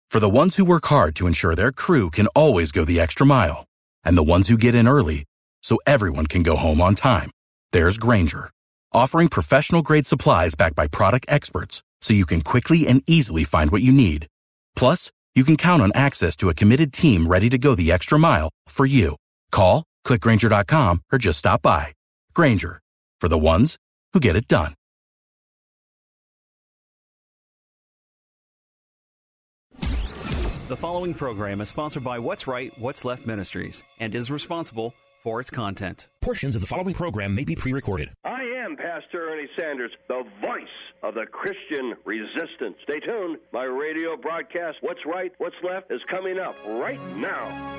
For the ones who work hard to ensure their crew can always go the extra mile, and the ones who get in early so everyone can go home on time, there's Grainger, offering professional-grade supplies backed by product experts so you can quickly and easily find what you need. Plus, you can count on access to a committed team ready to go the extra mile for you. Call, click Grainger.com, or just stop by. Grainger, for the ones who get it done. The following program is sponsored by What's Right, What's Left Ministries and is responsible for its content. Portions of the following program may be pre-recorded. I am Pastor Ernie Sanders, the voice of the Christian resistance. Stay tuned. My radio broadcast, What's Right, What's Left, is coming up right now.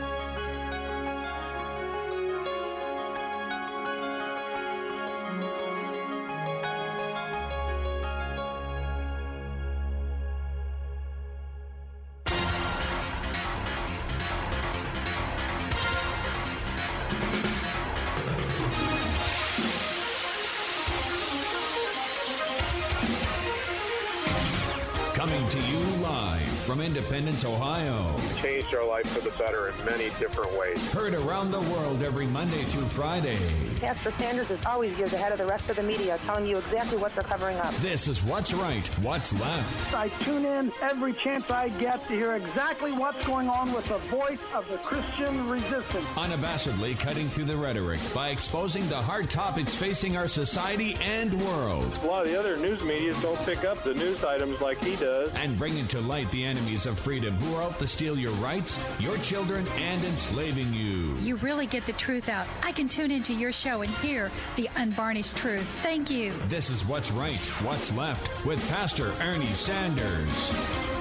Coming to you live from Independence, Ohio. Changed our life for the better in many different ways. Heard around the world every Monday through Friday. Pastor Sanders is always years ahead of the rest of the media, telling you exactly what they're covering up. This is What's Right, What's Left. I tune in every chance I get to hear exactly what's going on with the voice of the Christian resistance. Unabashedly cutting through the rhetoric by exposing the hard topics facing our society and world. A lot of the other news media don't pick up the news items like he does. And bringing to light the enemies of freedom who are out to steal your rights, your children, and enslaving you. You really get the truth out. I can tune into your show and hear the unvarnished truth. Thank you. This is What's Right, What's Left with Pastor Ernie Sanders.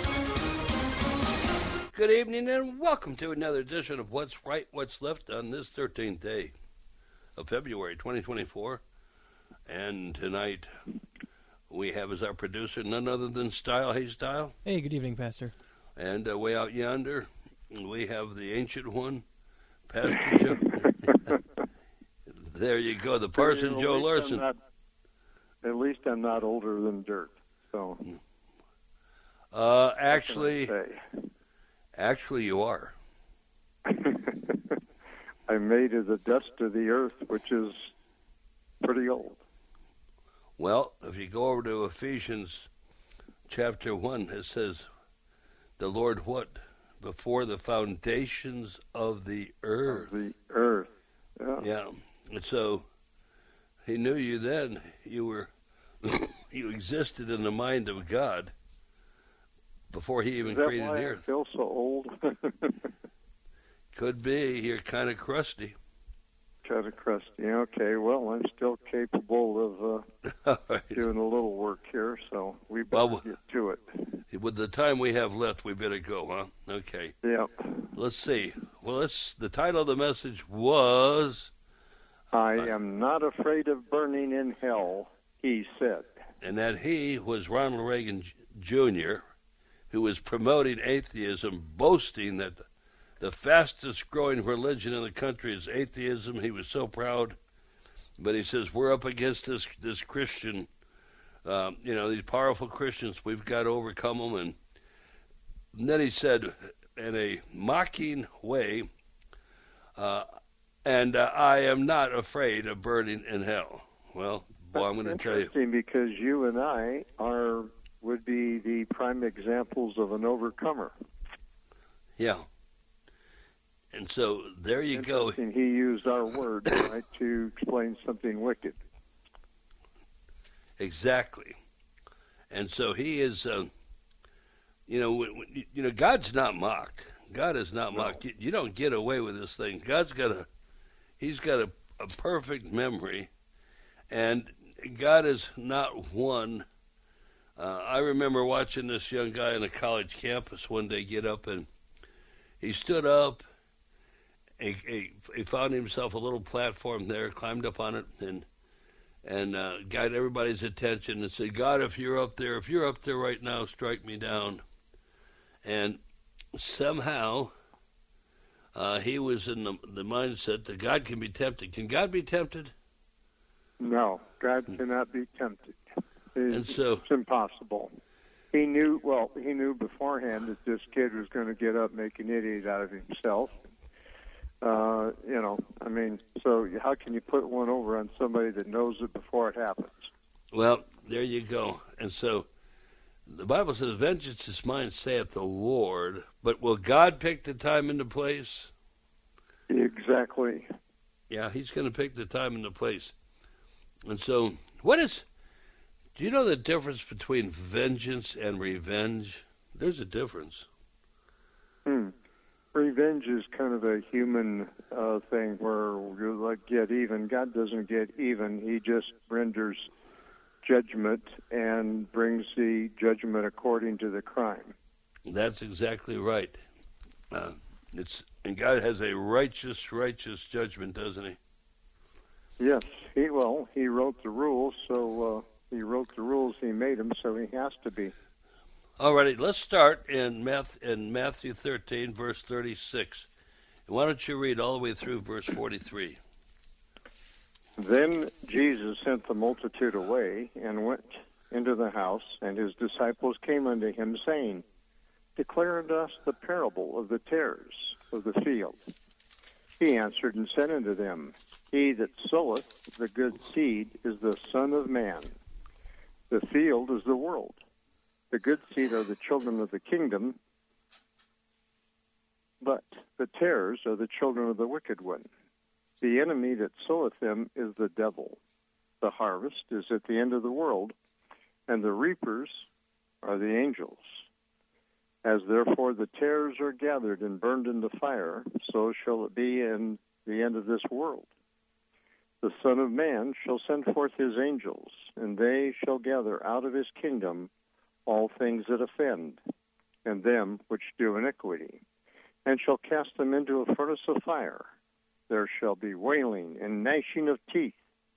Good evening and welcome to another edition of What's Right, What's Left on this 13th day of February 2024. And tonight we have as our producer none other than Style. Hey, Style. Hey, good evening, Pastor. And way out yonder, we have the ancient one, Pastor Joe. There you go, the Parson Joe Larson. At least I'm not older than dirt. So, actually, you are. I'm made of the dust of the earth, which is pretty old. Well, if you go over to Ephesians chapter 1, it says, the Lord what? Before the foundations of the earth. Of the earth, yeah. And so he knew you then. You were, you existed in the mind of God before he even created the earth. I feel so old? Could be. You're kind of crusty. Kind of crusty. Okay, well, I'm still capable of doing a little work here, so we better get to it. With the time we have left, we better go, huh? Okay. Yeah. Let's see. Well, the title of the message was... I am not afraid of burning in hell, he said. And that he was Ronald Reagan Jr., who was promoting atheism, boasting that the fastest-growing religion in the country is atheism. He was so proud. But he says, we're up against this Christian, these powerful Christians. We've got to overcome them. And then he said, in a mocking way, and I am not afraid of burning in hell. Well, boy, I'm going to tell you. Interesting, because you and I would be the prime examples of an overcomer. Yeah. And so there you go. He used our word right, to explain something wicked. Exactly. And so he is, God's not mocked. God is not mocked. You don't get away with this thing. He's got a perfect memory, and God is not one. I remember watching this young guy on a college campus one day get up, and he stood up. He found himself a little platform there, climbed up on it, and got everybody's attention and said, God, if you're up there right now, strike me down. And somehow he was in the mindset that God can be tempted. Can God be tempted? No, God cannot be tempted. It's impossible. He knew beforehand that this kid was going to get up, make an idiot out of himself. So how can you put one over on somebody that knows it before it happens? Well, there you go. And so the Bible says, vengeance is mine, saith the Lord. But will God pick the time and the place? Exactly. Yeah, he's going to pick the time and the place. And so, do you know the difference between vengeance and revenge? There's a difference. Revenge is kind of a human thing where you like get even. God doesn't get even. He just renders judgment and brings the judgment according to the crime. That's exactly right. And God has a righteous judgment, doesn't he? Yes. He wrote the rules, so he wrote the rules. He made them, so he has to be. All righty, let's start in Matthew 13, verse 36. And why don't you read all the way through verse 43? Then Jesus sent the multitude away and went into the house, and his disciples came unto him, saying, Declare unto us the parable of the tares of the field. He answered and said unto them, He that soweth the good seed is the Son of Man. The field is the world. The good seed are the children of the kingdom, but the tares are the children of the wicked one. The enemy that soweth them is the devil. The harvest is at the end of the world, and the reapers are the angels. As therefore the tares are gathered and burned in the fire, so shall it be in the end of this world. The Son of Man shall send forth his angels, and they shall gather out of his kingdom all things that offend, and them which do iniquity, and shall cast them into a furnace of fire. There shall be wailing and gnashing of teeth.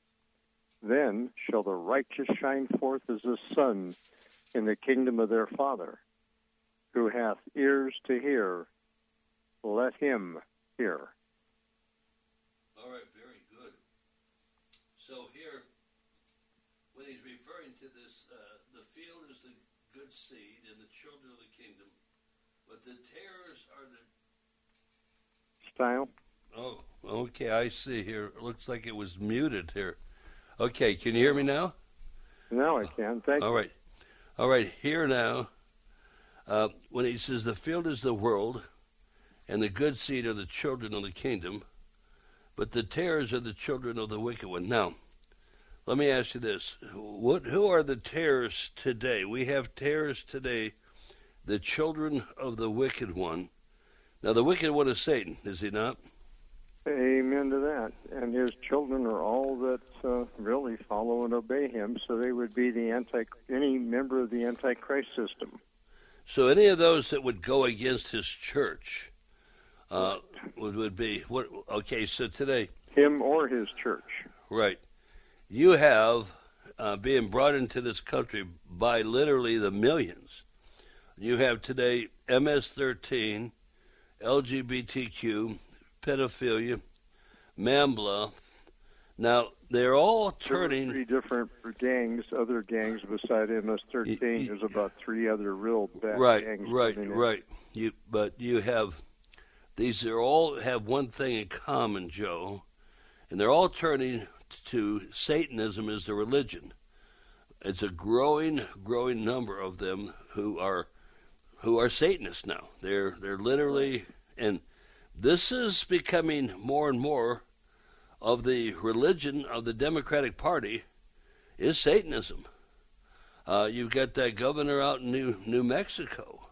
Then shall the righteous shine forth as the sun in the kingdom of their Father. Who hath ears to hear, let him hear. All right, very good. So here, when he's referring to this, the field is the good seed and the children of the kingdom, but the tares are the... Style? Oh, okay, I see here. It looks like it was muted here. Okay, can you hear me now? Now I can, thank you. All right, here now, when he says the field is the world, and the good seed are the children of the kingdom, but the tares are the children of the wicked one. Now, let me ask you this. Who are the tares today? We have tares today, the children of the wicked one. Now, the wicked one is Satan, is he not? Amen to that. And his children are all that really follow and obey him, so they would be any member of the Antichrist system. So any of those that would go against his church would be what? Okay, so today, him or his church, right? You have being brought into this country by literally the millions. You have today MS-13, LGBTQ, pedophilia, MAMBLA. Now, they're all turning... There are 3 different gangs, other gangs beside MS-13. There's about 3 other real bad gangs. Right. But you have... These are all have one thing in common, Joe, and they're all turning to Satanism as the religion. It's a growing number of them who are Satanists now. They're literally... And this is becoming more and more of the religion of the Democratic Party is Satanism. You've got that governor out in New Mexico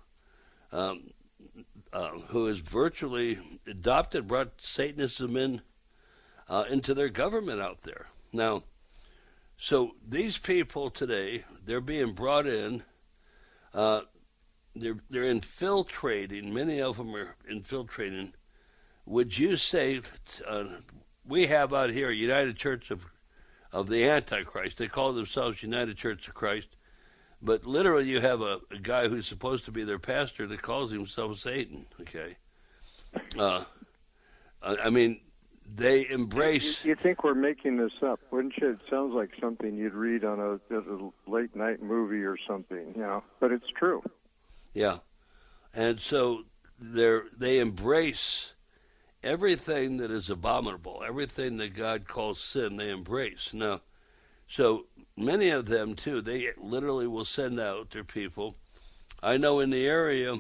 who has virtually brought Satanism into their government out there. Now, so these people today, they're being brought in. They're infiltrating. Many of them are infiltrating. Would you say we have out here a United Church of the Antichrist? They call themselves United Church of Christ, but literally you have a guy who's supposed to be their pastor that calls himself Satan. Okay, I mean, they embrace. You think we're making this up, wouldn't you? It sounds like something you'd read on a late night movie or something, but it's true. Yeah, and so they embrace everything that is abominable, everything that God calls sin. They embrace now. So many of them too. They literally will send out their people. I know in the area.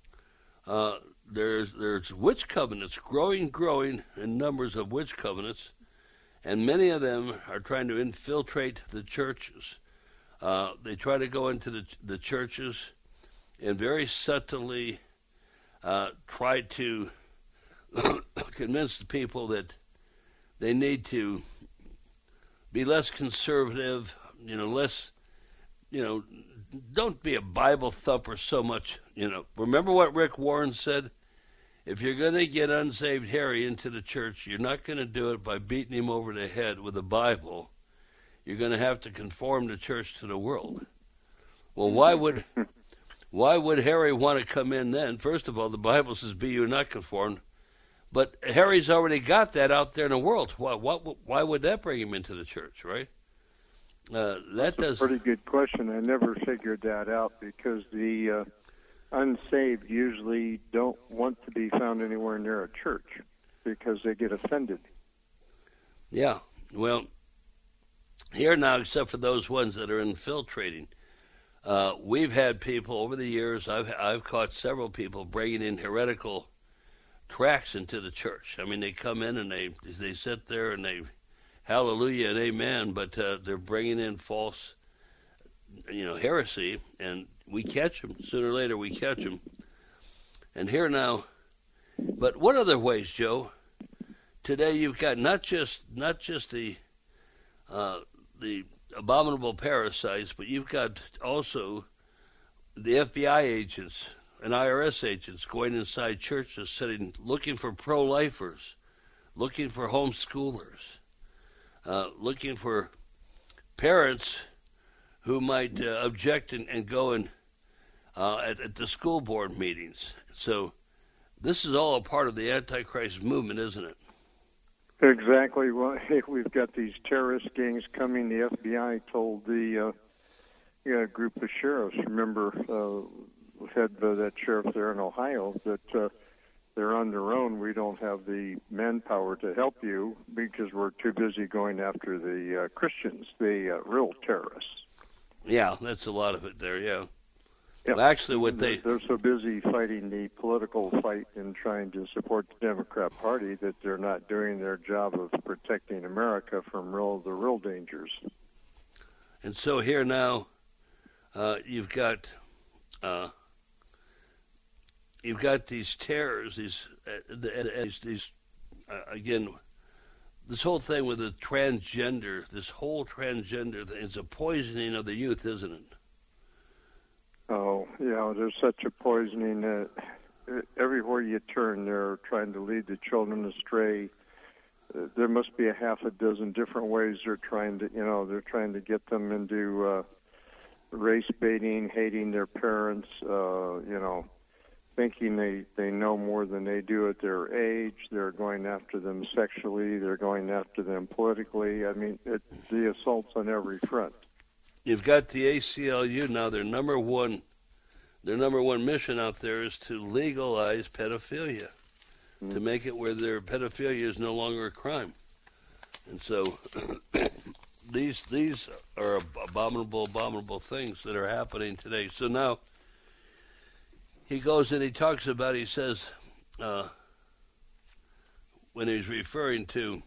There's witch covenants growing in numbers of witch covenants, and many of them are trying to infiltrate the churches. They try to go into the churches and very subtly try to convince the people that they need to be less conservative, less, don't be a Bible thumper so much, Remember what Rick Warren said? If you're going to get unsaved Harry into the church, you're not going to do it by beating him over the head with a Bible. You're going to have to conform the church to the world. Well, why would Harry want to come in then? First of all, the Bible says, be you not conformed. But Harry's already got that out there in the world. Why would that bring him into the church, right? That's a pretty good question. I never figured that out because the unsaved usually don't want to be found anywhere near a church because they get offended. Yeah, well, here now, except for those ones that are infiltrating, we've had people over the years. I've caught several people bringing in heretical tracts into the church. I mean, they come in and they sit there and they hallelujah and amen, but they're bringing in false, heresy, and we catch them. Sooner or later, we catch them. And here now, but what other ways, Joe? Today you've got not just the abominable parasites, but you've got also the FBI agents and IRS agents going inside churches, looking for pro-lifers, looking for homeschoolers, looking for parents who might object and go and at the school board meetings. So this is all a part of the Antichrist movement, isn't it? Exactly. Well, we've got these terrorist gangs coming. The FBI told the group of sheriffs, remember, head that sheriff there in Ohio, that they're on their own. We don't have the manpower to help you because we're too busy going after the Christians, the real terrorists. Yeah, that's a lot of it there, yeah. Yep. Well, actually, they're so busy fighting the political fight and trying to support the Democrat Party that they're not doing their job of protecting America from the real dangers. And so here now, you've got these terrors, these again. This whole thing with the transgender, this whole transgender thing, it's a poisoning of the youth, isn't it? Oh, yeah, there's such a poisoning. Everywhere you turn, they're trying to lead the children astray. There must be a half a dozen different ways they're trying to get them into race baiting, hating their parents, thinking they know more than they do at their age. They're going after them sexually. They're going after them politically. I mean, the assaults on every front. You've got the ACLU now. Their number one mission out there is to legalize pedophilia, to make it where their pedophilia is no longer a crime. And so these are abominable things that are happening today. So now he goes and he talks about, he says, when he's referring to,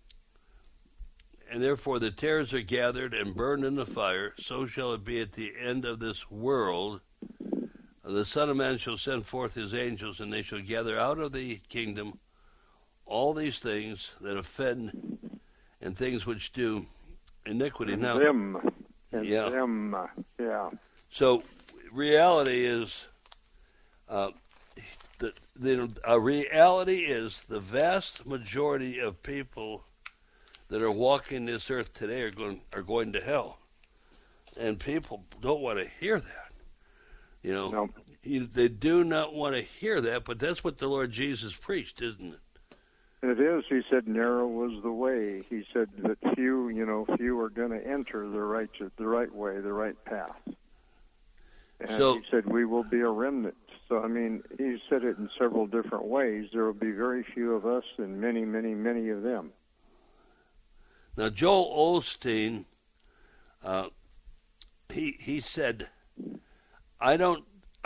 and therefore the tares are gathered and burned in the fire, so shall it be at the end of this world. The Son of Man shall send forth his angels, and they shall gather out of the kingdom all these things that offend and things which do iniquity. And now, them. So reality is, reality is the vast majority of people that are walking this earth today are going to hell, and people don't want to hear that. They do not want to hear that, but that's what the Lord Jesus preached, isn't it? It is. He said, narrow was the way. He said that few are going to enter the right way, the right path. And he said, we will be a remnant. So, I mean, he said it in several different ways. There will be very few of us and many, many, many of them. Now, Joel Osteen, he said, I don't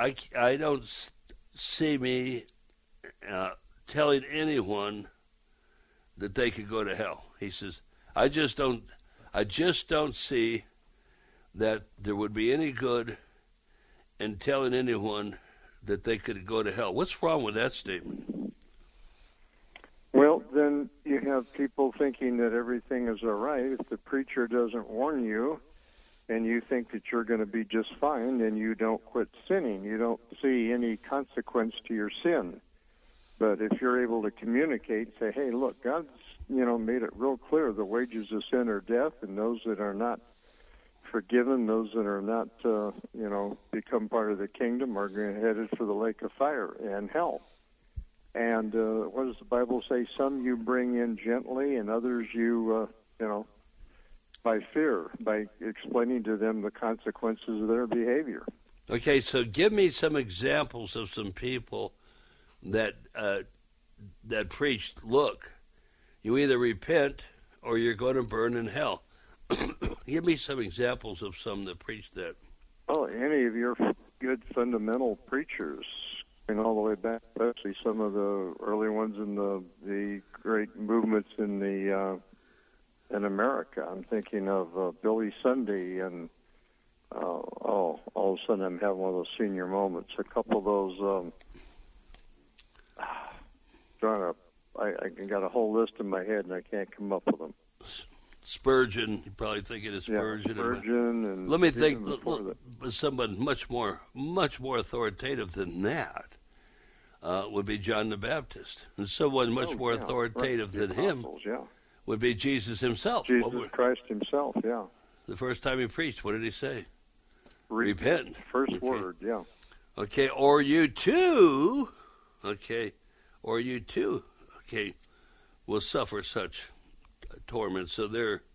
see me telling anyone that they could go to hell. He says, I just don't see that there would be any good in telling anyone that they could go to hell. What's wrong with that statement? Well, then you have people thinking that everything is all right. If the preacher doesn't warn you and you think that you're going to be just fine, then you don't quit sinning. You don't see any consequence to your sin. But if you're able to communicate, say, hey, look, God's, made it real clear the wages of sin are death, and those that are not forgiven, those that are not, become part of the kingdom are headed for the lake of fire and hell. And what does the Bible say? Some you bring in gently, and others you, by fear, by explaining to them the consequences of their behavior. Okay, so give me some examples of some people that preached, look, you either repent or you're going to burn in hell. Give me some examples of some that preached that. Oh, any of your good fundamental preachers, all the way back, especially some of the early ones in the great movements in America. I'm thinking of Billy Sunday and all of a sudden I'm having one of those senior moments. A couple of those. I got a whole list in my head and I can't come up with them. Spurgeon, you're probably thinking of Spurgeon. Yeah, Spurgeon and let me think. Someone much more authoritative than that would be John the Baptist, and someone much more authoritative than him would be Jesus himself. Jesus Christ himself. Yeah. The first time he preached, what did he say? Repent. First word. Yeah. Okay. Or you too. Okay. Or you too. Okay. Will suffer such torment. So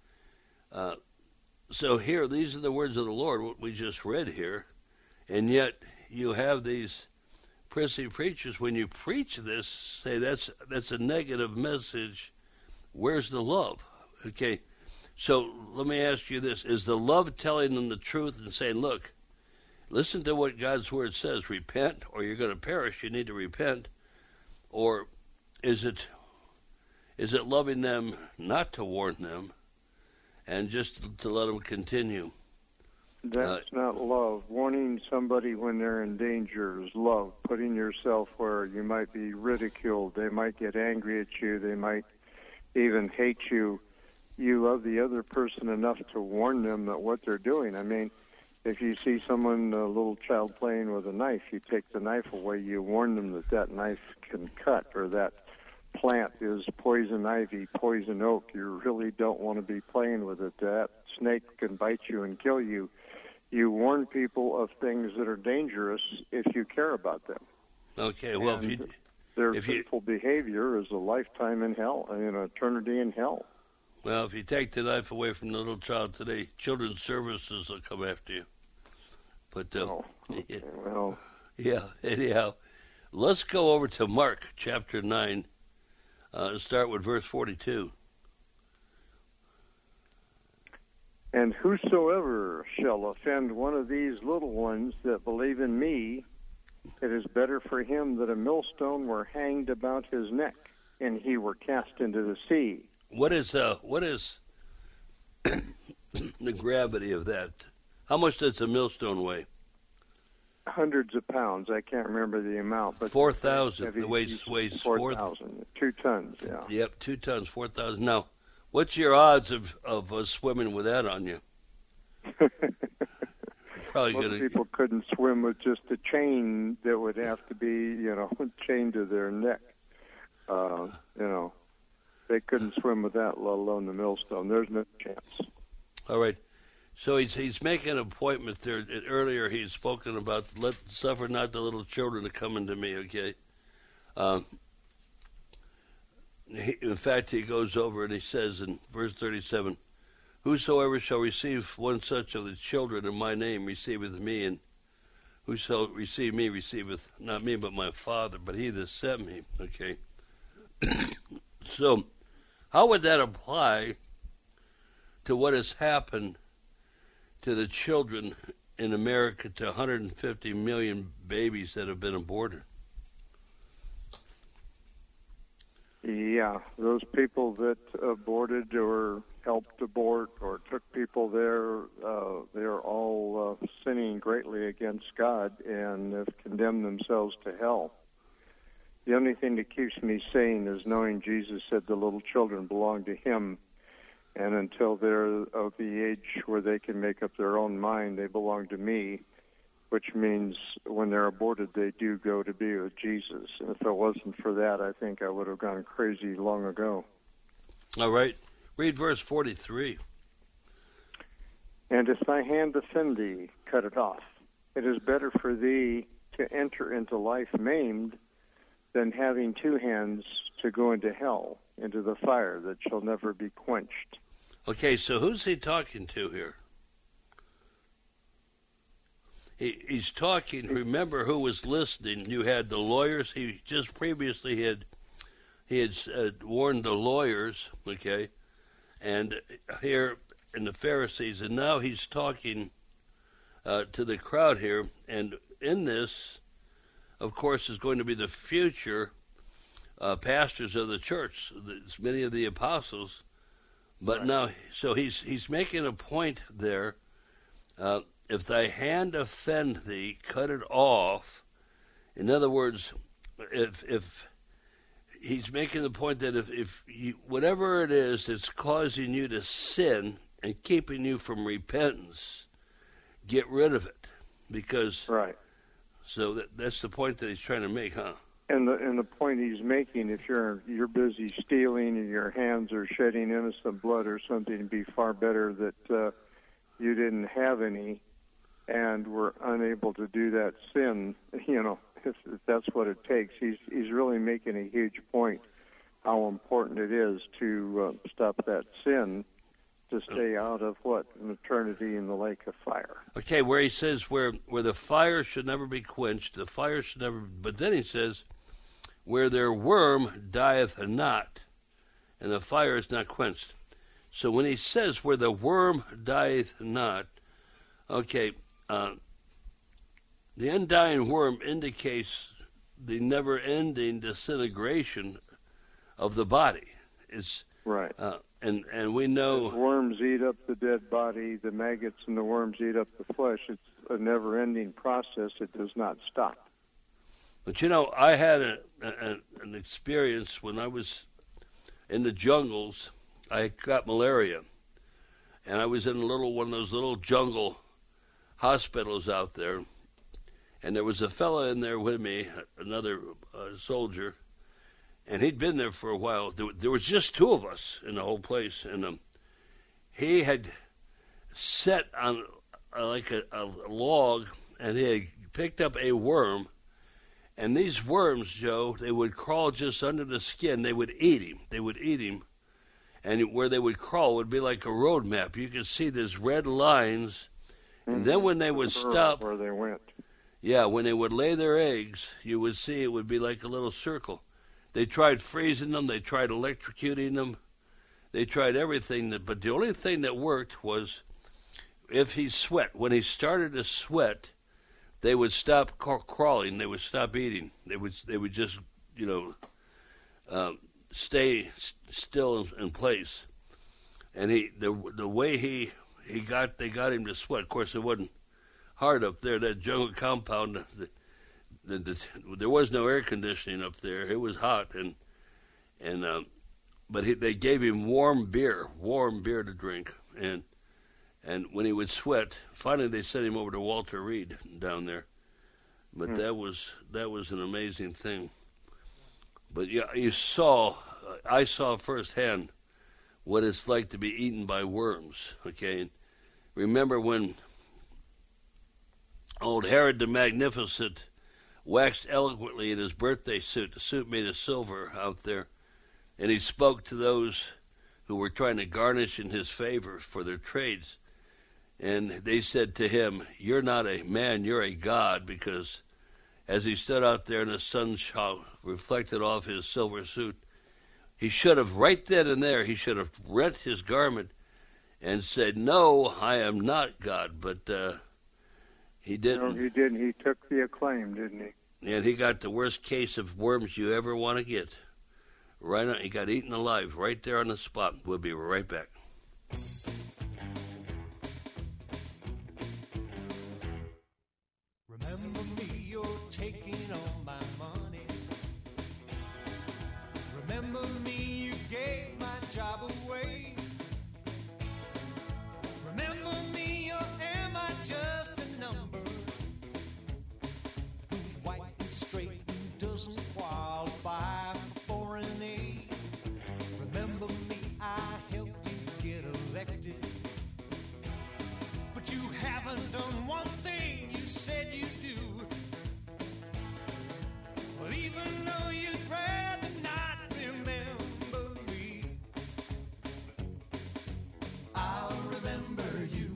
so here, these are the words of the Lord, what we just read here, and yet you have these prissy preachers, when you preach this, say that's a negative message. Where's the love? Okay, so let me ask you this. Is the love telling them the truth and saying, look, listen to what God's word says, repent or you're going to perish, you need to repent? Or is it loving them not to warn them and just to let them continue? That's not love. Warning somebody when they're in danger is love. Putting yourself where you might be ridiculed. They might get angry at you. They might even hate you. You love the other person enough to warn them that what they're doing. I mean, if you see someone, a little child playing with a knife, you take the knife away. You warn them that that knife can cut, or that plant is poison ivy, poison oak. You really don't want to be playing with it. That snake can bite you and kill you. You warn people of things that are dangerous if you care about them. Okay, well, their sinful behavior is a lifetime in hell, an eternity in hell. Well, if you take the knife away from the little child today, children's services will come after you. But yeah. Anyhow, let's go over to Mark chapter 9. Start with verse 42. And whosoever shall offend one of these little ones that believe in me, it is better for him that a millstone were hanged about his neck, and he were cast into the sea. What is the gravity of that? How much does a millstone weigh? Hundreds of pounds. I can't remember the amount, but 4,000. The weighs 4,000. 2 tons. Yeah. Yep, 2 tons, 4,000. Now, what's your odds of swimming with that on you? Probably most people couldn't swim with just a chain that would have to be, chained to their neck. They couldn't swim with that, let alone the millstone. There's no chance. All right. So he's making an appointment there. Earlier he's spoken about, suffer not the little children to come into me, okay? in fact, he goes over and he says in verse 37, "Whosoever shall receive one such of the children in my name receiveth me, and who shall receive me receiveth not me but my Father, but he that sent me." Okay. So, how would that apply to what has happened to the children in America, to 150 million babies that have been aborted? Yeah, those people that aborted or helped abort or took people there, they're all sinning greatly against God and have condemned themselves to hell. The only thing that keeps me sane is knowing Jesus said the little children belong to him, and until they're of the age where they can make up their own mind, they belong to me, which means when they're aborted, they do go to be with Jesus. And if it wasn't for that, I think I would have gone crazy long ago. All right. Read verse 43. "And if thy hand offend thee, cut it off. It is better for thee to enter into life maimed than having two hands to go into hell, into the fire that shall never be quenched." Okay, so who's he talking to here? He's talking, remember who was listening. You had the lawyers. He just previously had warned the lawyers, okay, and here in the Pharisees, and now he's talking to the crowd here. And in this, of course, is going to be the future pastors of the church, many of the apostles. But right. Now, so he's making a point there. If thy hand offend thee, cut it off. In other words, if he's making the point that if you, whatever it is that's causing you to sin and keeping you from repentance, get rid of it, because right. So that's the point that he's trying to make, huh? And the point he's making, if you're busy stealing and your hands are shedding innocent blood or something, it'd be far better that you didn't have any and were unable to do that sin. You know, if that's what it takes. He's really making a huge point how important it is to stop that sin, to stay out of an eternity in the lake of fire. Okay, where he says where the fire should never be quenched, the fire should never. But then he says, where their worm dieth not, and the fire is not quenched. So when he says where the worm dieth not, okay, the undying worm indicates the never-ending disintegration of the body. It's right. And we know... As worms eat up the dead body, the maggots and the worms eat up the flesh. It's a never-ending process. It does not stop. But, you know, I had an experience when I was in the jungles. I got malaria, and I was in one of those little jungle hospitals out there, and there was a fella in there with me, another soldier, and he'd been there for a while. There was just two of us in the whole place, and he had sat on like a log, and he had picked up a worm, and these worms, Joe, they would crawl just under the skin. They would eat him. And where they would crawl would be like a road map. You could see these red lines, and then when they would stop... Where they went. Yeah, when they would lay their eggs, you would see it would be like a little circle. They tried freezing them. They tried electrocuting them. They tried everything. But the only thing that worked was if he sweat. When he started to sweat, they would stop crawling. They would stop eating. They would just, stay still in place. And the way they got him to sweat. Of course, it wasn't hard up there. That jungle compound, there was no air conditioning up there. It was hot, but they gave him warm beer to drink, and when he would sweat, finally they sent him over to Walter Reed down there. But that was an amazing thing. But yeah, I saw firsthand what it's like to be eaten by worms. Okay, and remember when old Herod the Magnificent waxed eloquently in his birthday suit, the suit made of silver out there, and he spoke to those who were trying to garnish in his favor for their trades. And they said to him, "You're not a man, you're a god," because as he stood out there in the sun reflected off his silver suit, he should have, right then and there, he should have rent his garment and said, "No, I am not God." But he didn't. No, he didn't. He took the acclaim, didn't he? And he got the worst case of worms you ever want to get. Right on, he got eaten alive right there on the spot. We'll be right back. Remember me, you're taking all my money. Remember me, you gave my job away. Remember me, or am I just a number who's white and straight and doesn't qualify for an aid? Remember me, I helped you get elected, but you haven't done one thing you said you'd do. Well, even though you'd rather not remember me, I'll remember you.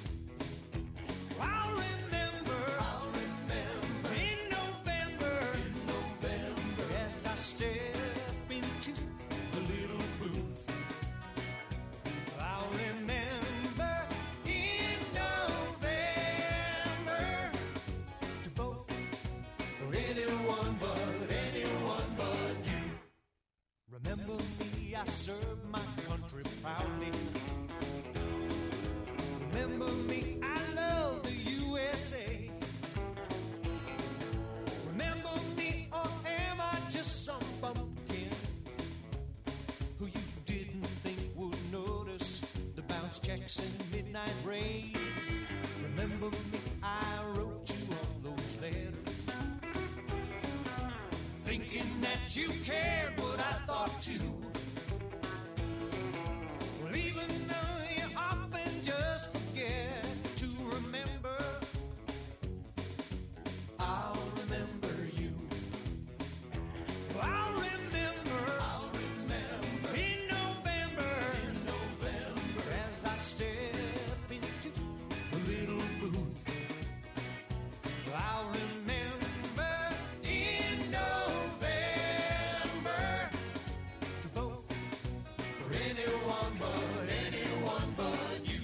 I'll remember in November, as I step into the little booth. I'll remember in November to vote for anyone but you. Remember me, I served my country proudly. Remember me, I love the USA. Remember me, or am I just some bumpkin who you didn't think would notice the bounce checks and midnight rays? Remember me, I wrote you all those letters, thinking that you cared what I thought too. Well, even though you often just forget to remember, I'll remember you. I'll remember in November, as I step into the little booth. I'll remember in November to vote for anyone but you.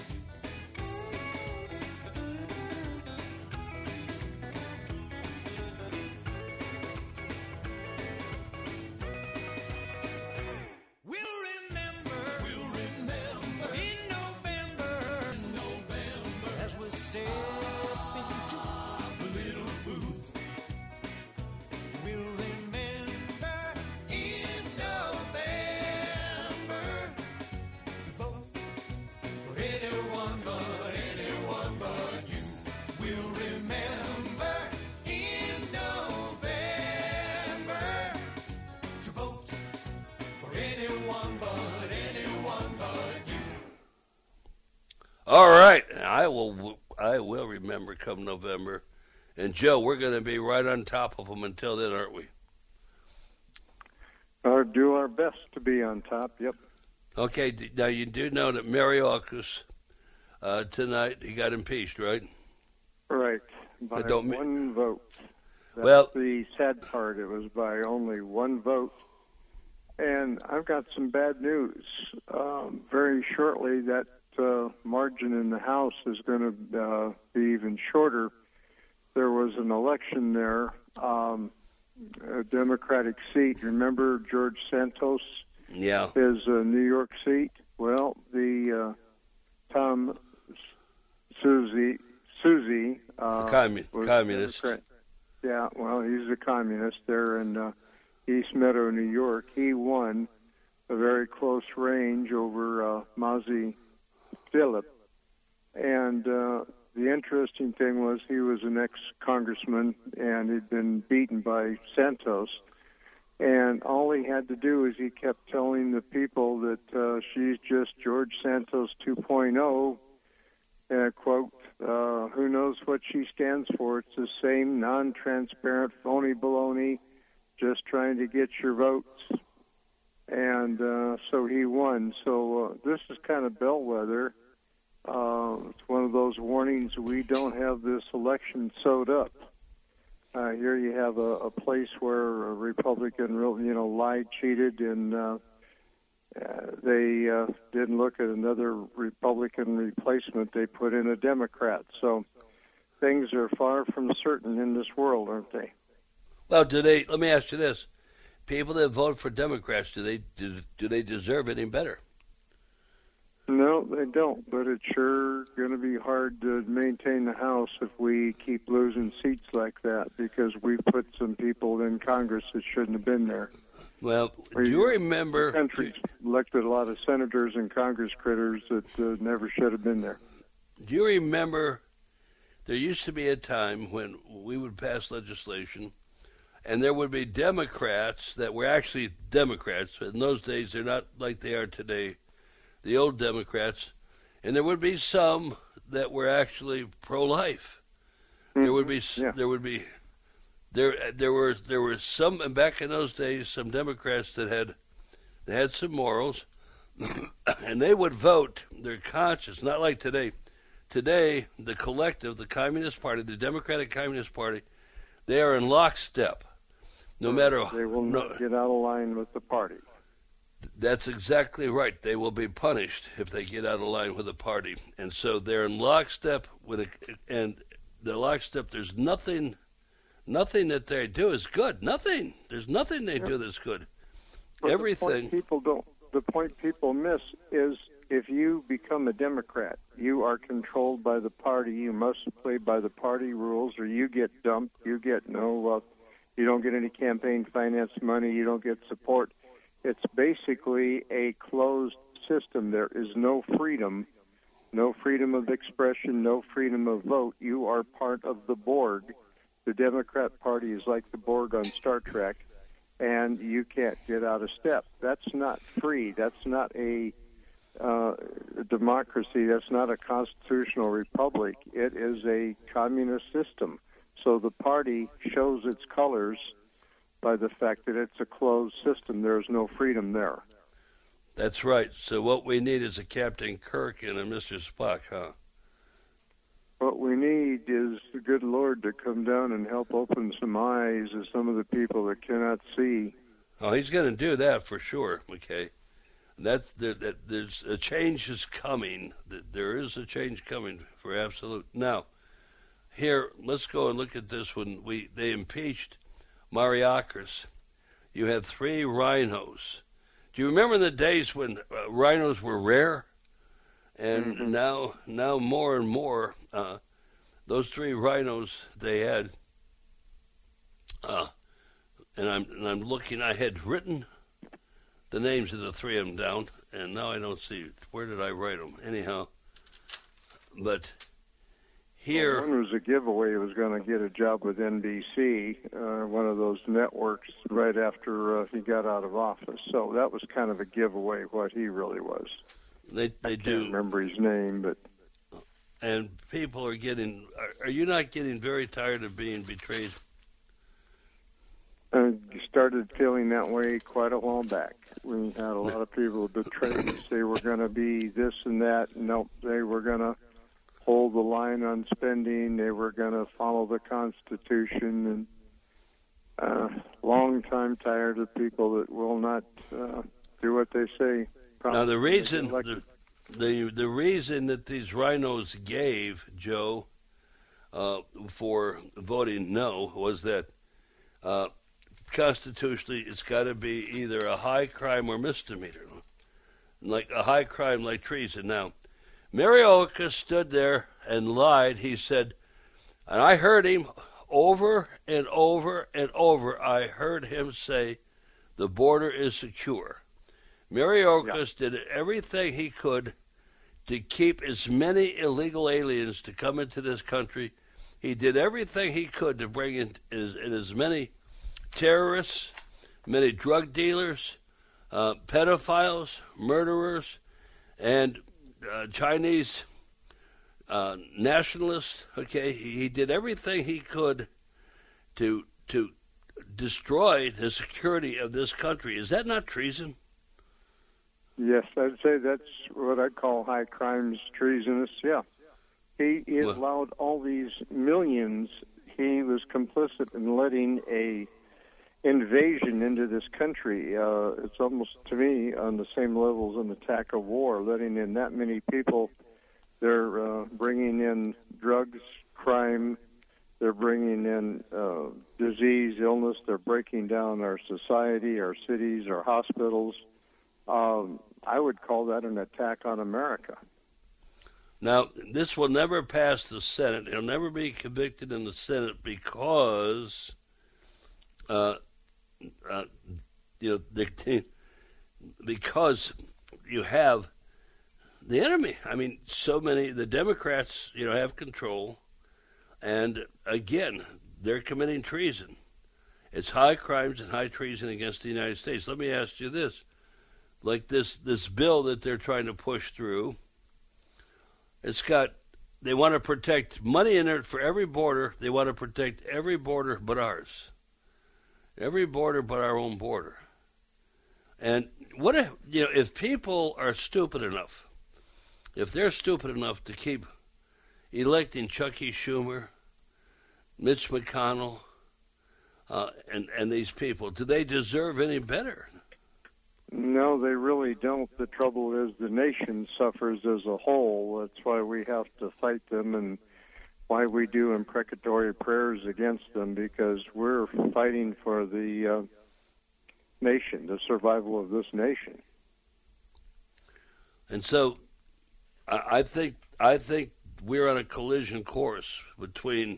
We'll remember in November, as we step into the little booth. We'll remember in November to vote for anyone but you. We'll remember in November to vote for anyone but you. All right, I will remember come November. And Joe, we're going to be right on top of them until then, aren't we? Do our best to be on top, yep. Okay, now you do know that Mayorkas tonight, he got impeached, right? Right, by one vote. That's the sad part. It was by only one vote. And I've got some bad news. Very shortly, that margin in the House is going to be even shorter. There was an election there, a Democratic seat. Remember George Santos? Yeah. His New York seat? Well, the Tom Suzy, communist. Democrat. Yeah, well, he's a communist there in East Meadow, New York. He won a very close range over Mazi Philip. And the interesting thing was he was an ex-congressman, and he'd been beaten by Santos. And all he had to do is he kept telling the people that she's just George Santos 2.0, quote, who knows what she stands for. It's the same non-transparent, phony baloney, just trying to get your votes. And so he won. So this is kind of bellwether. It's one of those warnings we don't have this election sewed up. Here you have a place where a Republican, lied, cheated, and they didn't look at another Republican replacement. They put in a Democrat. So things are far from certain in this world, aren't they? Well, let me ask you this. People that vote for Democrats, do they deserve any better? No, they don't, but it's sure going to be hard to maintain the House if we keep losing seats like that, because we put some people in Congress that shouldn't have been there. Well, do you remember... The country's elected a lot of senators and Congress critters that never should have been there. Do you remember there used to be a time when we would pass legislation and there would be Democrats that were actually Democrats. In those days, they're not like they are today, the old Democrats. And there would be some that were actually pro-life. There were some, and back in those days, some Democrats that had some morals, and they would vote their conscience, not like today. Today, the collective, the Communist Party, the Democratic Communist Party, they are in lockstep. No matter, they will not get out of line with the party. That's exactly right. They will be punished if they get out of line with the party, and so they're in lockstep with it. And the lockstep, there's nothing that they do is good. Nothing. There's nothing they do that's good. But Everything. The point people miss is if you become a Democrat, you are controlled by the party. You must play by the party rules, or you get dumped. You get you don't get any campaign finance money. You don't get support. It's basically a closed system. There is no freedom of expression, no freedom of vote. You are part of the Borg. The Democrat Party is like the Borg on Star Trek, and you can't get out of step. That's not free. That's not a democracy. That's not a constitutional republic. It is a communist system. So the party shows its colors by the fact that it's a closed system. There's no freedom there. That's right. So what we need is a Captain Kirk and a Mr. Spock, huh? What we need is the good Lord to come down and help open some eyes of some of the people that cannot see. Oh, he's going to do that for sure, McKay. There's a change is coming. There is a change coming for absolute. Now, here, let's go and look at this. When they impeached Mayorkas, you had 3 rhinos. Do you remember the days when rhinos were rare? And now more and more, those 3 rhinos they had. And I'm looking. I had written the names of the 3 of them down, and now I don't see. Where did I write them? Anyhow, but here, one was a giveaway. He was going to get a job with NBC, one of those networks, right after he got out of office. So that was kind of a giveaway what he really was. I can't remember his name, but. And people are getting. Are you not getting very tired of being betrayed? Started feeling that way quite a while back. We had a lot of people betray us. They were going to be this and that. Nope, they were going to hold the line on spending. They were going to follow the Constitution. And long time tired of people that will not do what they say. Now the reason the reason that these rhinos gave, Joe, for voting no was that constitutionally it's got to be either a high crime or misdemeanor, like a high crime like treason. Now, Mayorkas stood there and lied. He said, and I heard him over and over and over, I heard him say the border is secure. Mayorkas did everything he could to keep as many illegal aliens to come into this country. He did everything he could to bring in as many terrorists, many drug dealers, pedophiles, murderers, and Chinese nationalists. Okay, he did everything he could to destroy the security of this country. Is that not treason? Yes, I'd say that's what I call high crimes, treasonous. Yeah, he allowed all these millions. He was complicit in letting a invasion into this country. It's almost, to me, on the same level as an attack of war, letting in that many people. They're bringing in drugs, crime. They're bringing in disease, illness. They're breaking down our society, our cities, our hospitals. I would call that an attack on America. Now, this will never pass the Senate. He'll never be convicted in the Senate because, because you have the enemy. I mean, so many, the Democrats, have control. And again, they're committing treason. It's high crimes and high treason against the United States. Let me ask you this. Like this bill that they're trying to push through, they want to protect money in it for every border. They want to protect every border but ours. Every border but our own border. And what if people are stupid enough, if they're stupid enough to keep electing Chucky Schumer, Mitch McConnell, and these people, do they deserve any better? No, they really don't. The trouble is the nation suffers as a whole. That's why we have to fight them and why we do imprecatory prayers against them, because we're fighting for the nation, the survival of this nation. And so I think we're on a collision course between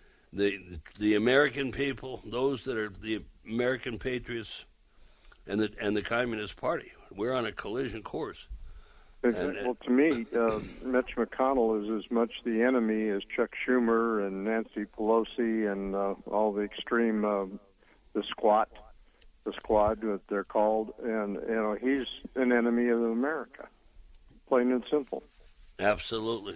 the American people, those that are the American patriots, and the Communist Party. We're on a collision course. Well, to me, Mitch McConnell is as much the enemy as Chuck Schumer and Nancy Pelosi and all the extreme, the squad, what they're called, and he's an enemy of America, plain and simple. Absolutely.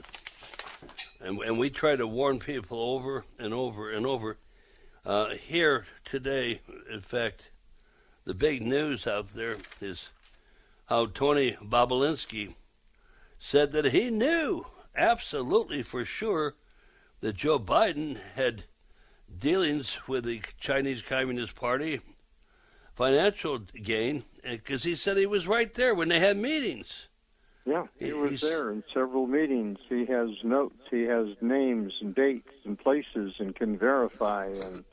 And we try to warn people over and over and over. Here today, in fact, the big news out there is how Tony Bobulinski said that he knew absolutely for sure that Joe Biden had dealings with the Chinese Communist Party, financial gain, because he said he was right there when they had meetings. Yeah, he was there in several meetings. He has notes, he has names and dates and places and can verify,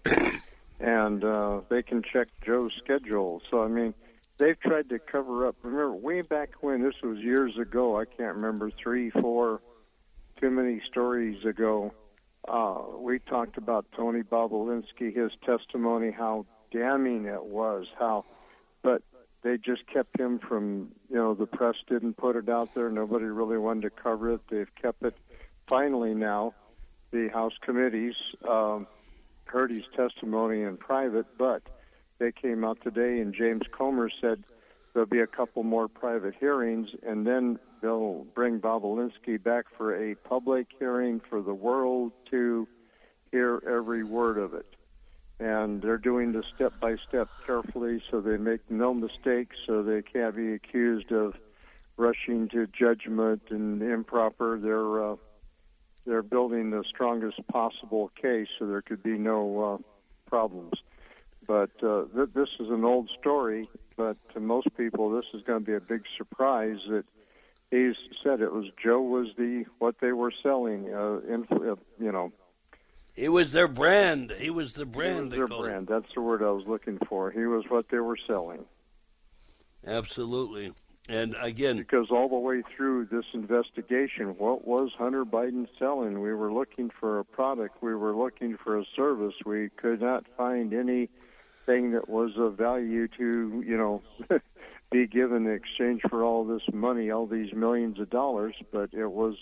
and they can check Joe's schedule. So, I mean, they've tried to cover up. Remember, way back when, this was years ago, I can't remember, 3, 4, too many stories ago, we talked about Tony Bobulinski, his testimony, how damning it was, but they just kept him from, the press didn't put it out there. Nobody really wanted to cover it. They've kept it. Finally now, the House committees heard his testimony in private, but they came out today, and James Comer said there'll be a couple more private hearings, and then they'll bring Bobulinski back for a public hearing for the world to hear every word of it. And they're doing this step-by-step carefully so they make no mistakes, so they can't be accused of rushing to judgment and improper. They're building the strongest possible case so there could be no problems. But this is an old story, but to most people this is going to be a big surprise that he's said it was Joe was what they were selling, He was their brand. He was the brand. He was their brand. That's the word I was looking for. He was what they were selling. Absolutely. And again, because all the way through this investigation, what was Hunter Biden selling? We were looking for a product. We were looking for a service. We could not find anything that was of value to, be given in exchange for all this money, all these millions of dollars. But it was,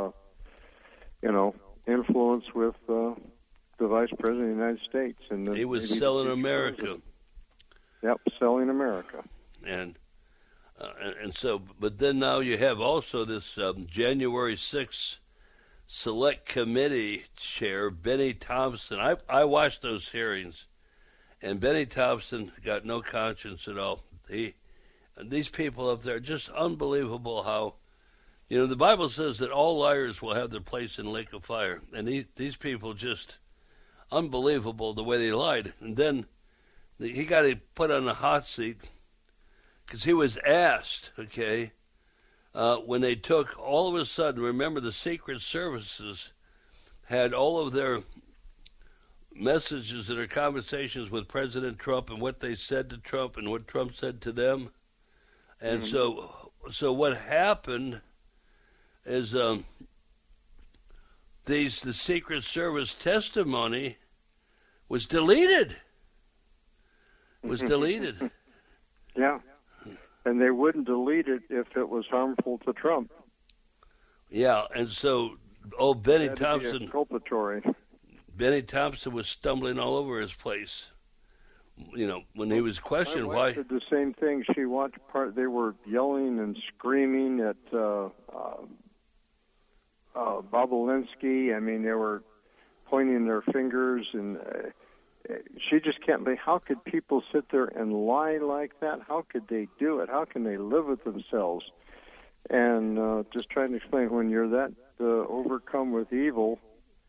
influence with the Vice President of the United States. And he was selling America. Yep, selling America. And so, but then now you have also this January 6th Select Committee Chair, Benny Thompson. I watched those hearings, and Benny Thompson got no conscience at all. He these people up there, just unbelievable how, the Bible says that all liars will have their place in the lake of fire. And these people just, unbelievable the way they lied. And then he got put on the hot seat because he was asked, when they took, all of a sudden, remember the Secret Services had all of their messages and their conversations with President Trump and what they said to Trump and what Trump said to them. And so what happened is the Secret Service testimony was deleted. Yeah. And they wouldn't delete it if it was harmful to Trump. Yeah, and so Benny Thompson, exculpatory. Benny Thompson was stumbling all over his place. When he was questioned my wife why. did the same thing. She watched they were yelling and screaming at Bobulinski. I mean, they were pointing their fingers, and she just can't believe, how could people sit there and lie like that? How could they do it? How can they live with themselves? And just trying to explain, when you're that overcome with evil,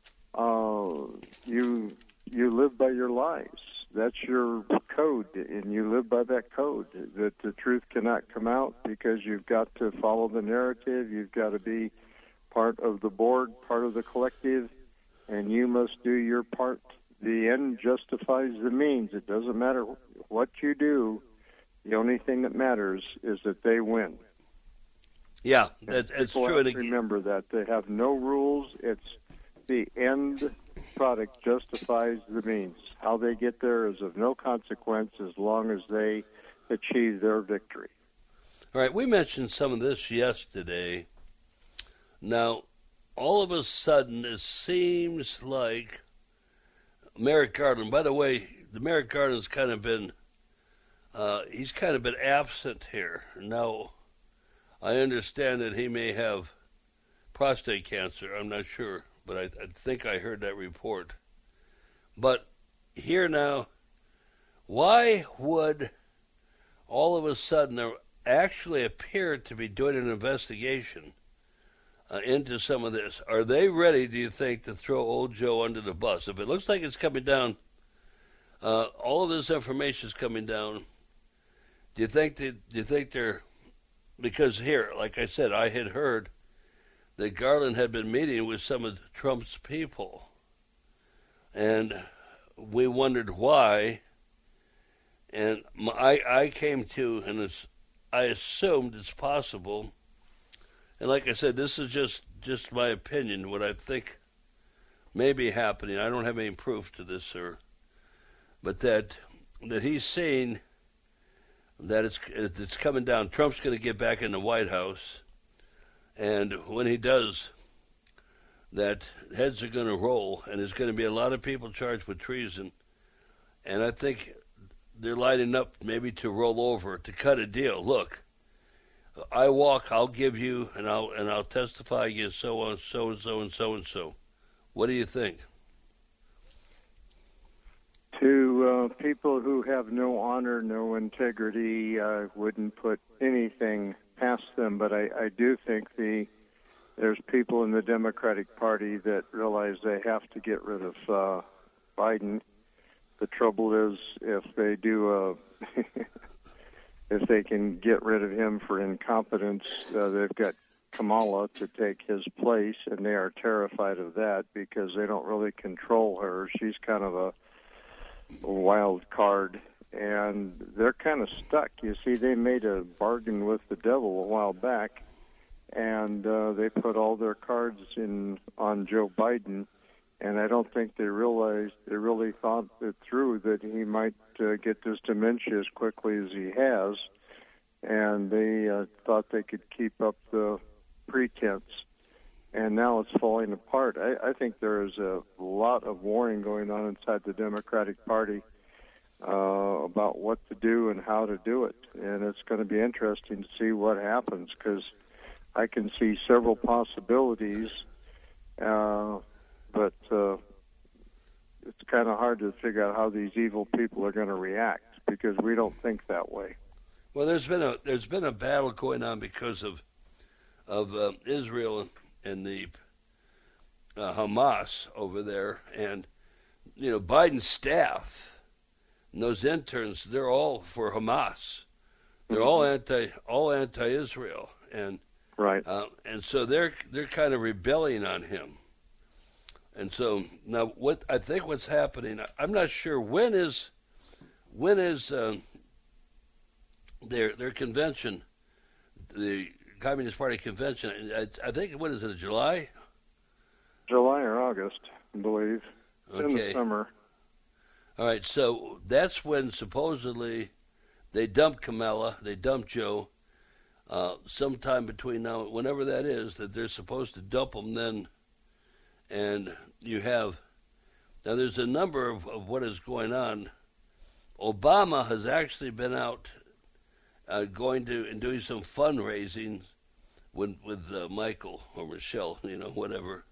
you live by your lies. That's your code, and you live by that code, that the truth cannot come out because you've got to follow the narrative. You've got to be part of the board, part of the collective, and you must do your part. The end justifies the means. It doesn't matter what you do. The only thing that matters is that they win. Yeah, that's true. Have to remember that. They have no rules. It's the end product justifies the means. How they get there is of no consequence as long as they achieve their victory. All right, we mentioned some of this yesterday. Now, all of a sudden, it seems like Merrick Garland, by the way, Merrick Garland's kind of been, he's kind of been absent here. Now, I understand that he may have prostate cancer. I'm not sure, but I think I heard that report. But here now, why would all of a sudden there actually appear to be doing an investigation into some of this? Are they ready, do you think, to throw old Joe under the bus? If it looks like it's coming down, all of this information is coming down, do you think they're, because here, like I said, I had heard that Garland had been meeting with some of Trump's people, and we wondered why, and I came to, and I assumed it's possible, and like I said, this is just my opinion, what I think may be happening. I don't have any proof to this, sir, but that he's saying that it's coming down. Trump's going to get back in the White House, and when he does, that heads are going to roll, and there's going to be a lot of people charged with treason, and I think they're lining up maybe to roll over, to cut a deal. Look, I walk, I'll give you, and I'll testify against so and so and so and so and so. What do you think? To people who have no honor, no integrity, I wouldn't put anything past them, but I do think there's people in the Democratic Party that realize they have to get rid of Biden. The trouble is, if they do if they can get rid of him for incompetence, they've got Kamala to take his place, and they are terrified of that because they don't really control her. She's kind of a wild card, and they're kind of stuck. You see, they made a bargain with the devil a while back, and they put all their cards on Joe Biden, and I don't think they really thought it through that he might get this dementia as quickly as he has, and they thought they could keep up the pretense, and now it's falling apart. I think there is a lot of warring going on inside the Democratic Party about what to do and how to do it, and it's going to be interesting to see what happens, because I can see several possibilities, but it's kind of hard to figure out how these evil people are going to react, because we don't think that way. Well, there's been a battle going on because of Israel and the Hamas over there, and Biden's staff and those interns, they're all for Hamas. They're all anti-Israel, and right. And so they're kind of rebelling on him. And so now, what's happening? I'm not sure when is their convention, the Communist Party convention. I think, what is it, July? July or August, I believe. Okay. In the summer. All right, so that's when supposedly they dumped Kamala, they dumped Joe. Sometime between now, whenever that is, that they're supposed to dump them then. And now there's a number of what is going on. Obama has actually been out going to and doing some fundraising with Michael or Michelle, whatever.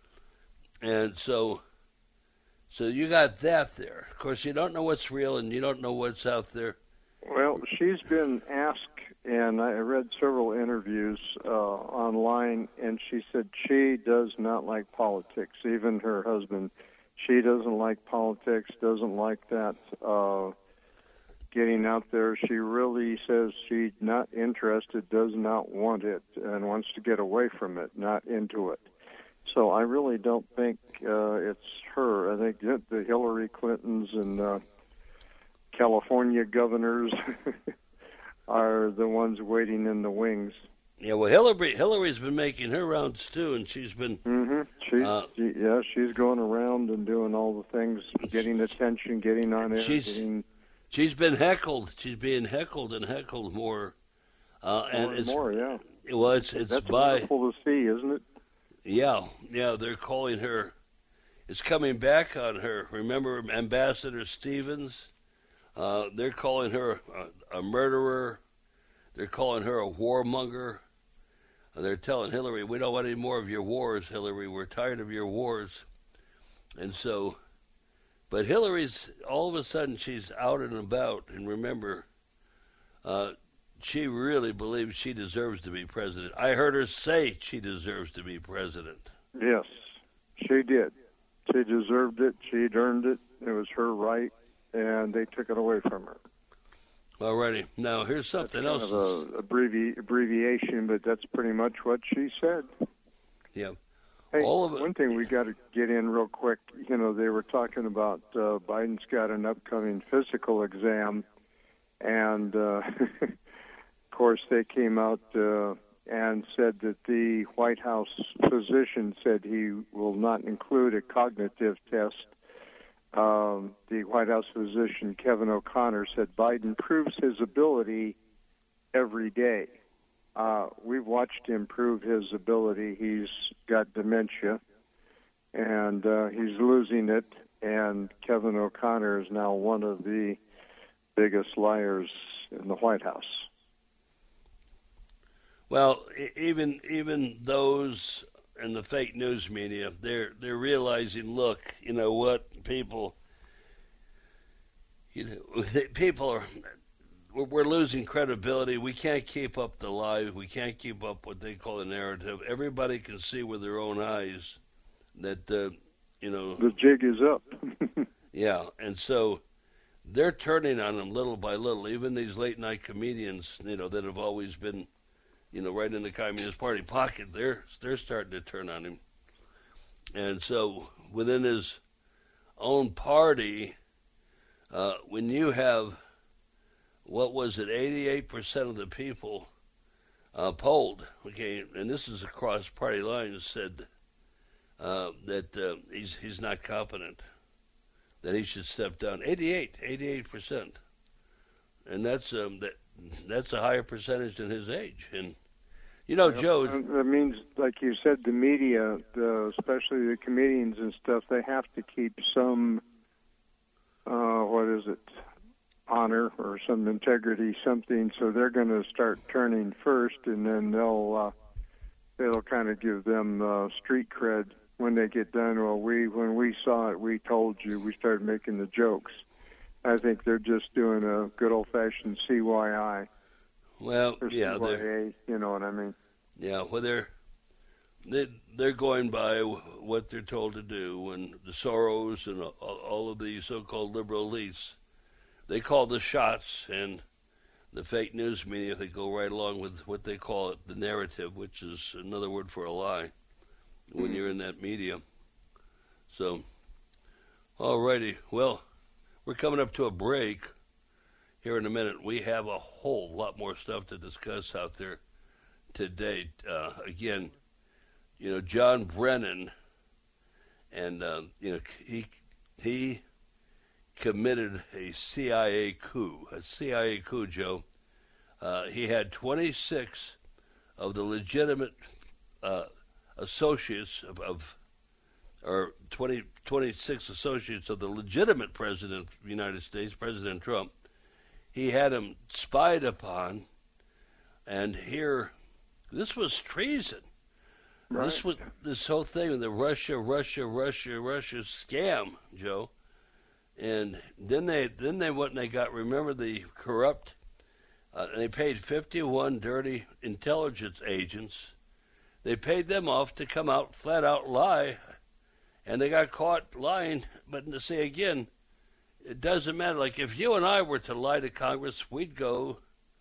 And so you got that there. Of course, you don't know what's real and you don't know what's out there. Well, she's been asked, and I read several interviews online, and she said she does not like politics. Even her husband, she doesn't like politics, doesn't like that getting out there. She really says she's not interested, does not want it, and wants to get away from it, not into it. So I really don't think it's her. I think the Hillary Clintons and California governors are the ones waiting in the wings. Yeah, well, Hillary's been making her rounds too, and she's been. Mm-hmm. She's going around and doing all the things, getting attention, getting on air. She's been heckled. She's being heckled and heckled more. More, yeah. Well, that's wonderful to see, isn't it? Yeah. They're calling her. It's coming back on her. Remember Ambassador Stevens? They're calling her a murderer. They're calling her a warmonger. And they're telling Hillary, we don't want any more of your wars, Hillary. We're tired of your wars. And so, but Hillary's, all of a sudden, she's out and about. And remember, she really believes she deserves to be president. I heard her say she deserves to be president. Yes, she did. She deserved it. She'd earned it. It was her right. And they took it away from her. Alrighty. Now, here's something else. Kind of a abbreviation, but that's pretty much what she said. Yeah. Hey, one thing we got to get in real quick. They were talking about Biden's got an upcoming physical exam, and of course they came out and said that the White House physician said he will not include a cognitive test. The White House physician, Kevin O'Connor, said Biden proves his ability every day. We've watched him prove his ability. He's got dementia, and he's losing it, and Kevin O'Connor is now one of the biggest liars in the White House. Well, even those in the fake news media, they're realizing, look, you know what, people are, we're losing credibility. We can't keep up the lie. We can't keep up what they call the narrative. Everybody can see with their own eyes that, the jig is up. Yeah, and so they're turning on them little by little. Even these late night comedians, that have always been, right in the Communist Party pocket, they're starting to turn on him. And so within his own party, when you have, 88% of the people polled, okay, and this is across party lines, said that he's not competent, that he should step down. 88%, and that's a higher percentage than his age. And Joe, that means, like you said, the media, especially the comedians and stuff, they have to keep some honor or some integrity, something. So they're going to start turning first, and then it'll kind of give them street cred when they get done. Well, when we saw it, we told you. We started making the jokes. I think they're just doing a good old-fashioned CYI. Well, or yeah, CYA, you know what I mean? Yeah, well, they're going by what they're told to do, and the Soros and all of the so-called liberal elites, they call the shots, and the fake news media, they go right along with what they call it, the narrative, which is another word for a lie when you're in that media. So, all righty. Well, we're coming up to a break here in a minute. We have a whole lot more stuff to discuss out there today. Again, you know, John Brennan, and you know, he committed a CIA coup. A CIA coup, Joe. He had 26 of the legitimate associates or 26 associates of the legitimate president of the United States, President Trump. He had him spied upon, and here, this was treason. Right. This whole thing, the Russia scam, Joe. And then they went and they got, remember the corrupt, they paid 51 dirty intelligence agents. They paid them off to come out, flat out lie, and they got caught lying. But to say again, it doesn't matter. Like if you and I were to lie to Congress, we'd go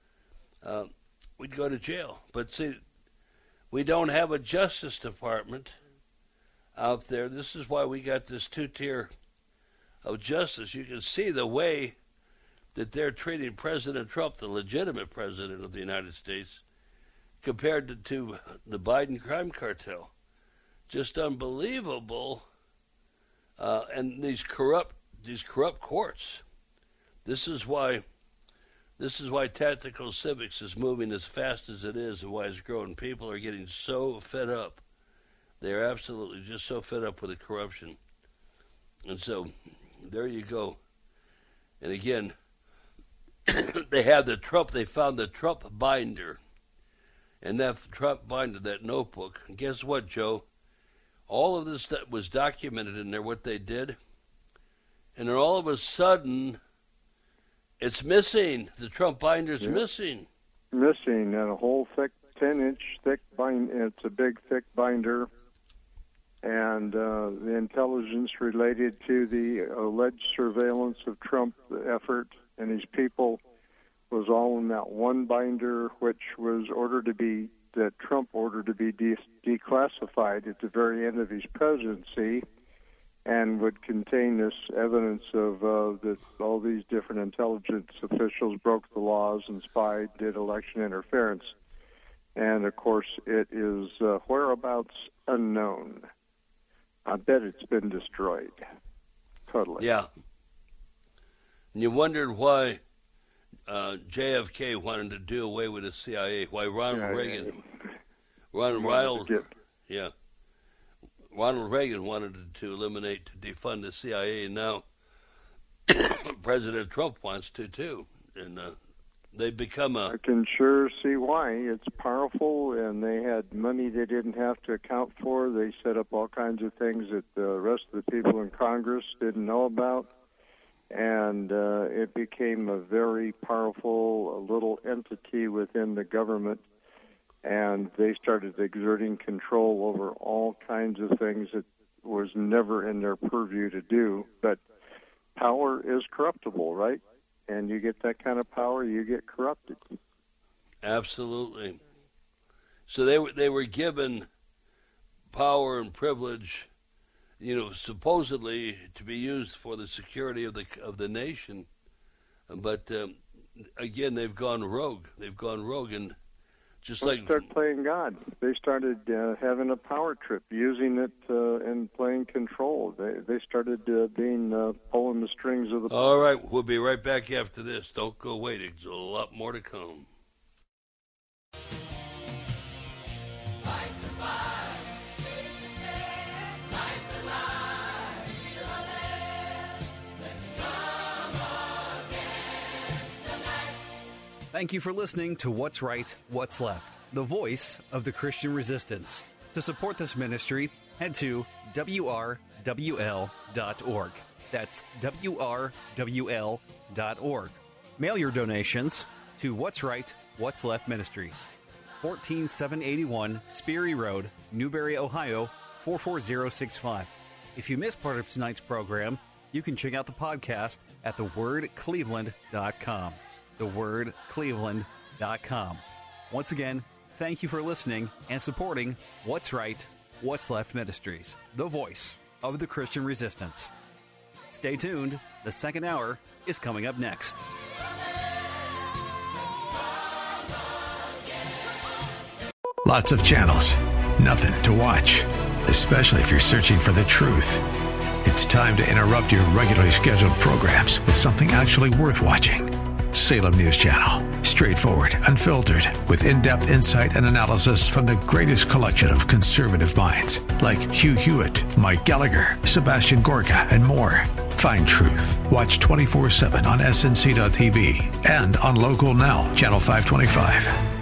to jail. But see, we don't have a Justice Department out there. This is why we got this two-tier of justice. You can see the way that they're treating President Trump, the legitimate president of the United States, compared to the Biden crime cartel. Just unbelievable. And these corrupt courts. This is why Tactical Civics is moving as fast as it is, and why it's growing. People are getting so fed up. They are absolutely just so fed up with the corruption. And so, there you go. And again, they found the Trump binder. And that Trump binder, that notebook, and guess what, Joe? All of this was documented in there, what they did. And then all of a sudden, it's missing. The Trump binder's missing. Missing, and a whole 10-inch thick binder. It's a big, thick binder. And the intelligence related to the alleged surveillance of Trump effort and his people was all in that one binder, which was that Trump ordered to be declassified at the very end of his presidency, and would contain this evidence of that all these different intelligence officials broke the laws and spied, did election interference. And, of course, it is whereabouts unknown. I bet it's been destroyed. Totally. Yeah. And you wondered why JFK wanted to do away with the CIA, why Ronald Reagan wanted to eliminate, to defund the CIA, and now President Trump wants to too. And they've become I can sure see why. It's powerful, and they had money they didn't have to account for. They set up all kinds of things that the rest of the people in Congress didn't know about. And it became a very powerful little entity within the government, and they started exerting control over all kinds of things that was never in their purview to do. But power is corruptible, right? And you get that kind of power, you get corrupted. Absolutely. So they were given power and privilege, supposedly to be used for the security of the nation, but again, they've gone rogue. And just they start playing God. They started having a power trip, using it and playing control. They started pulling the strings of the. All right, we'll be right back after this. Don't go away. There's a lot more to come. Thank you for listening to What's Right, What's Left, the voice of the Christian resistance. To support this ministry, head to WRWL.org. That's WRWL.org. Mail your donations to What's Right, What's Left Ministries. 14781 Speary Road, Newberry, Ohio, 44065. If you missed part of tonight's program, you can check out the podcast at thewordcleveland.com. Thewordcleveland.com. Once again, thank you for listening and supporting What's Right, What's Left Ministries, the voice of the Christian resistance. Stay tuned. The second hour is coming up next. Lots of channels, nothing to watch, especially if you're searching for the truth. It's time to interrupt your regularly scheduled programs with something actually worth watching. Salem News Channel. Straightforward, unfiltered, with in-depth insight and analysis from the greatest collection of conservative minds like Hugh Hewitt, Mike Gallagher, Sebastian Gorka, and more. Find truth. Watch 24/7 on SNC.TV and on Local Now, Channel 525.